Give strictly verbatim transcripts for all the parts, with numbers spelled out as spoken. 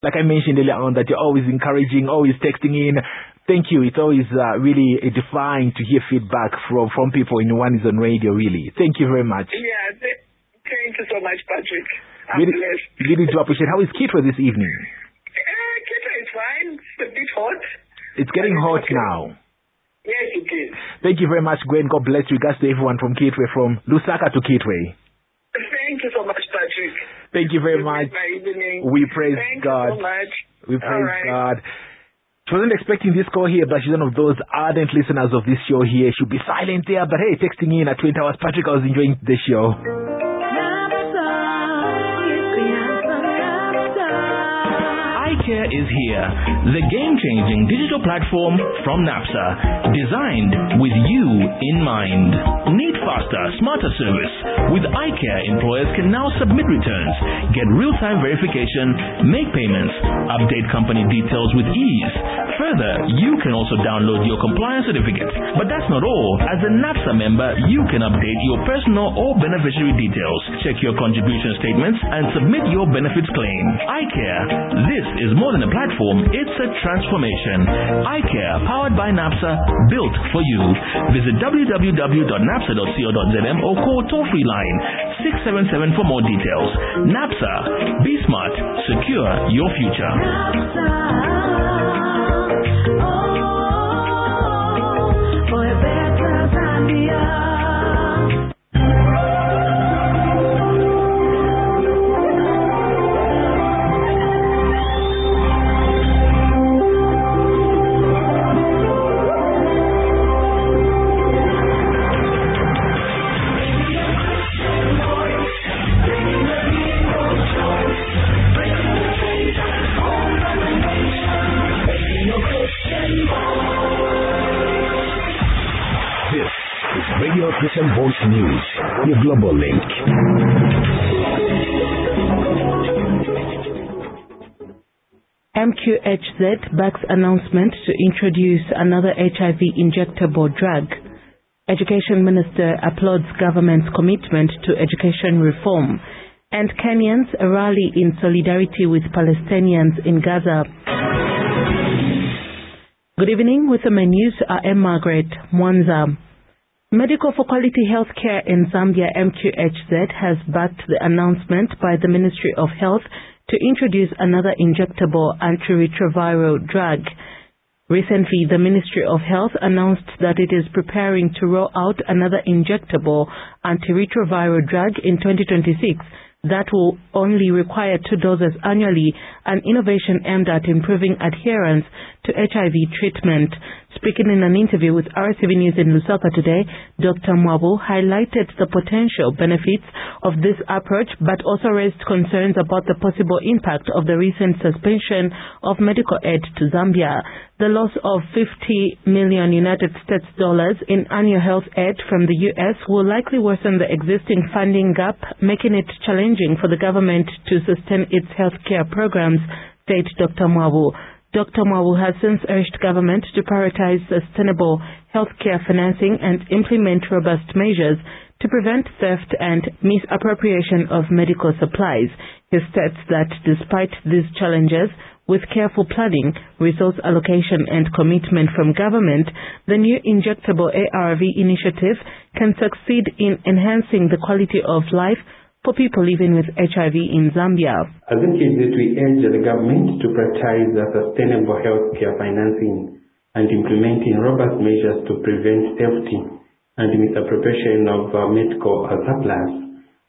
Like I mentioned earlier on, that you're always encouraging, always texting in. Thank you. It's always uh, really edifying to hear feedback from, from people in One is on Radio, really. Thank you very much. Yeah, th- thank you so much, Patrick. I'm really, blessed. Really do appreciate. How is Kitwe this evening? Uh, Kitwe is fine. It's a bit hot. It's getting it's hot okay. now. Yes, it is. Thank you very much, Gwen. God bless you. Regards to everyone from Kitwe, from Lusaka to Kitwe. Thank you so much, Patrick. Thank you very You much. my evening. We praise Thank God. you so much. We praise right. God. She wasn't expecting this call here, but she's one of those ardent listeners of this show here. She'll be silent there, but hey, texting in at twenty hours. Patrick, I was enjoying the show. iCare is here, the game-changing digital platform from NAPSA, designed with you in mind. Need faster, smarter service? With iCare, employers can now submit returns, get real-time verification, make payments, update company details with ease. Further, you can also download your compliance certificate. But that's not all. As a NAPSA member, you can update your personal or beneficiary details, check your contribution statements, and submit your benefits claim. iCare. This is more than a platform, it's a transformation. iCare, powered by NAPSA, built for you. Visit w w w dot napsa dot co dot z m or call toll-free line six seven seven for more details. NAPSA. Be smart. Secure your future. NAPSA. Oh, for a better Zambia. Radio Christian Voice News, your global link. M Q H Z backs announcement to introduce another H I V injectable drug. Education Minister applauds government's commitment to education reform. And Kenyans rally in solidarity with Palestinians in Gaza. Good evening. With the news, I am Margaret Mwanza. Medical for Quality Healthcare in Zambia, M Q H Z, has backed the announcement by the Ministry of Health to introduce another injectable antiretroviral drug. Recently, the Ministry of Health announced that it is preparing to roll out another injectable antiretroviral drug in twenty twenty-six that will only require two doses annually, an innovation aimed at improving adherence to H I V treatment. Speaking in an interview with R C V News in Lusaka today, Doctor Mwabu highlighted the potential benefits of this approach, but also raised concerns about the possible impact of the recent suspension of medical aid to Zambia. The loss of fifty million United States dollars in annual health aid from the U S will likely worsen the existing funding gap, making it challenging for the government to sustain its healthcare programs, said Doctor Mwabu. Doctor Mwabu has since urged government to prioritize sustainable healthcare financing and implement robust measures to prevent theft and misappropriation of medical supplies. He states that despite these challenges, with careful planning, resource allocation and commitment from government, the new injectable A R V initiative can succeed in enhancing the quality of life for people living with H I V in Zambia. As M Q Z, we urge the government to prioritize the sustainable healthcare financing and implementing robust measures to prevent theft and misappropriation of uh, medical uh, supplies.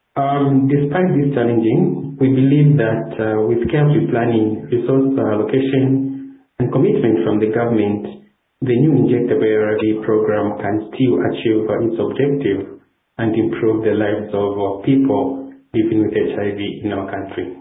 Um, despite this challenging, we believe that uh, with careful planning, resource allocation, and commitment from the government, the new injectable A R V program can still achieve uh, its objective and improve the lives of uh, people living with H I V in our country.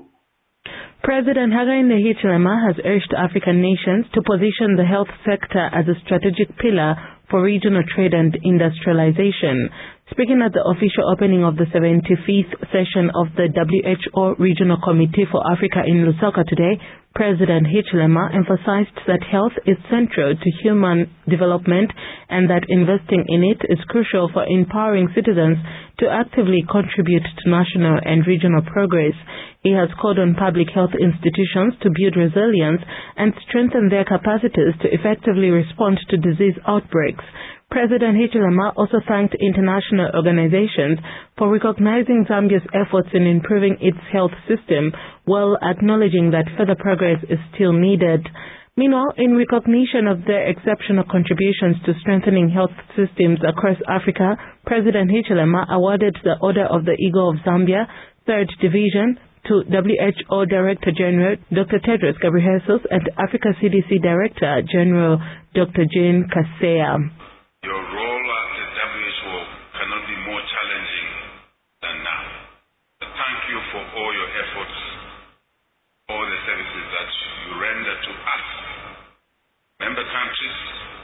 President Hakainde Hichilema has urged African nations to position the health sector as a strategic pillar for regional trade and industrialization. Speaking at the official opening of the seventy-fifth session of the W H O Regional Committee for Africa in Lusaka today, President Hichilema emphasized that health is central to human development and that investing in it is crucial for empowering citizens to actively contribute to national and regional progress. He has called on public health institutions to build resilience and strengthen their capacities to effectively respond to disease outbreaks. President Hichilema also thanked international organizations for recognizing Zambia's efforts in improving its health system, while acknowledging that further progress is still needed. Meanwhile, in recognition of their exceptional contributions to strengthening health systems across Africa, President Hichilema awarded the Order of the Eagle of Zambia, third Division, to W H O Director General Doctor Tedros Ghebreyesus and Africa C D C Director General Doctor Jane Kaseya. Your role at the W H O cannot be more challenging than now. Thank you for all your efforts, all the services that you render to us, member countries,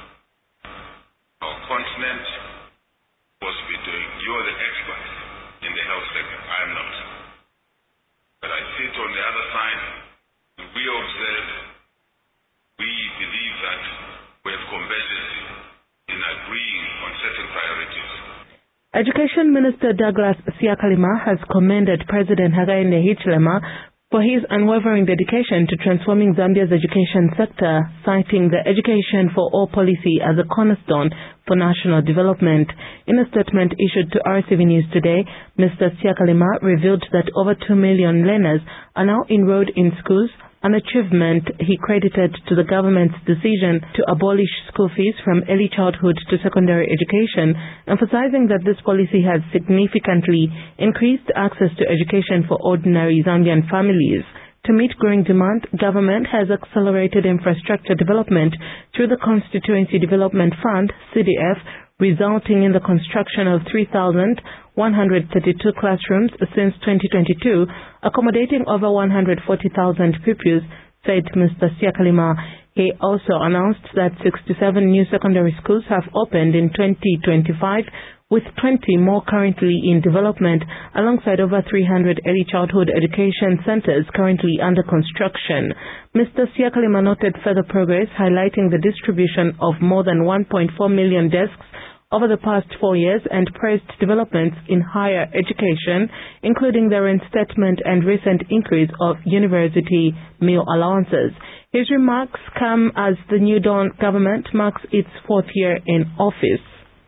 our continent, supposed to be doing. You're the experts in the health sector. I am not. But I sit on the other side. We observe, we believe that we have convergence in agreeing on certain priorities. Education Minister Douglas Siakalima has commended President Hakainde Hichilema for his unwavering dedication to transforming Zambia's education sector, citing the Education for All policy as a cornerstone for national development. In a statement issued to R C V News today, Mister Siakalima revealed that over two million learners are now enrolled in schools, an achievement he credited to the government's decision to abolish school fees from early childhood to secondary education, emphasizing that this policy has significantly increased access to education for ordinary Zambian families. To meet growing demand, government has accelerated infrastructure development through the Constituency Development Fund, C D F, resulting in the construction of three thousand one hundred thirty-two classrooms since twenty twenty-two, accommodating over one hundred forty thousand pupils, said Mister Siakalima. He also announced that sixty-seven new secondary schools have opened in twenty twenty-five, with twenty more currently in development, alongside over three hundred early childhood education centers currently under construction. Mister Siakalima noted further progress, highlighting the distribution of more than one point four million desks over the past four years and praised developments in higher education, including the reinstatement and recent increase of university meal allowances. His remarks come as the New Dawn government marks its fourth year in office.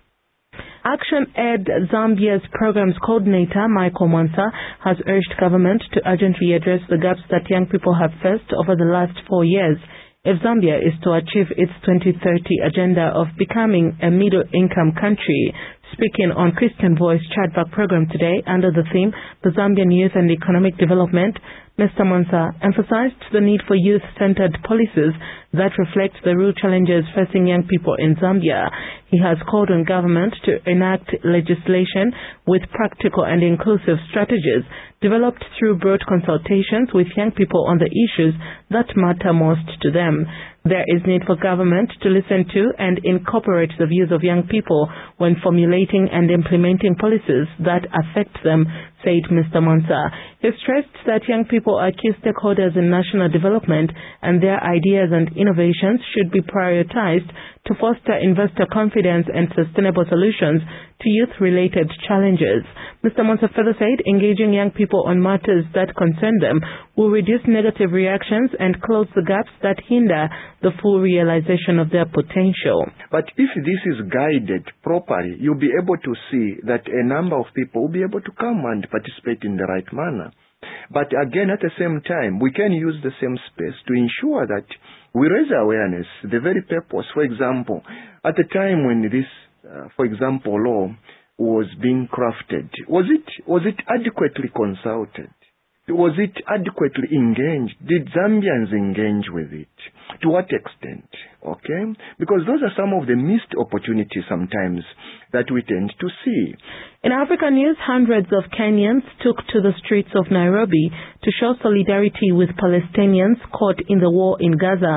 Action Aid Zambia's programs coordinator, Michael Mwansa, has urged government to urgently address the gaps that young people have faced over the last four years. If Zambia is to achieve its twenty thirty agenda of becoming a middle-income country, speaking on Christian Voice Chatback program today under the theme, The Zambian Youth and Economic Development, Mister Mwansa emphasized the need for youth-centered policies that reflect the real challenges facing young people in Zambia. He has called on government to enact legislation with practical and inclusive strategies developed through broad consultations with young people on the issues that matter most to them. There is need for government to listen to and incorporate the views of young people when formulating and implementing policies that affect them, said Mister Mwansa. He stressed that young people are key stakeholders in national development and their ideas and innovations should be prioritized to foster investor confidence and sustainable solutions to youth-related challenges. Mister Mwansa further said engaging young people on matters that concern them will reduce negative reactions and close the gaps that hinder the full realization of their potential. But if this is guided properly, you'll be able to see that a number of people will be able to come and participate in the right manner. But again, at the same time, we can use the same space to ensure that we raise awareness, the very purpose. For example, at the time when this, uh, for example, law was being crafted, was it was it adequately consulted? Was it adequately engaged? Did Zambians engage with it? To what extent? Okay? Because those are some of the missed opportunities sometimes that we tend to see. In African news, hundreds of Kenyans took to the streets of Nairobi to show solidarity with Palestinians caught in the war in Gaza.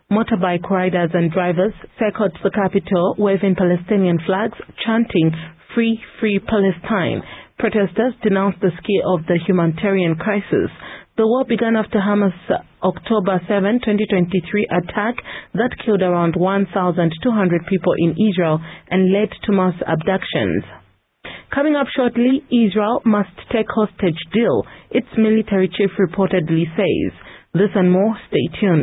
Motorbike riders and drivers circled the capital waving Palestinian flags, chanting "Free, Free Palestine." Protesters denounced the scale of the humanitarian crisis. The war began after Hamas' October seventh, twenty twenty-three attack that killed around one thousand two hundred people in Israel and led to mass abductions. Coming up shortly, Israel must take hostage deal, its military chief reportedly says. This and more, stay tuned.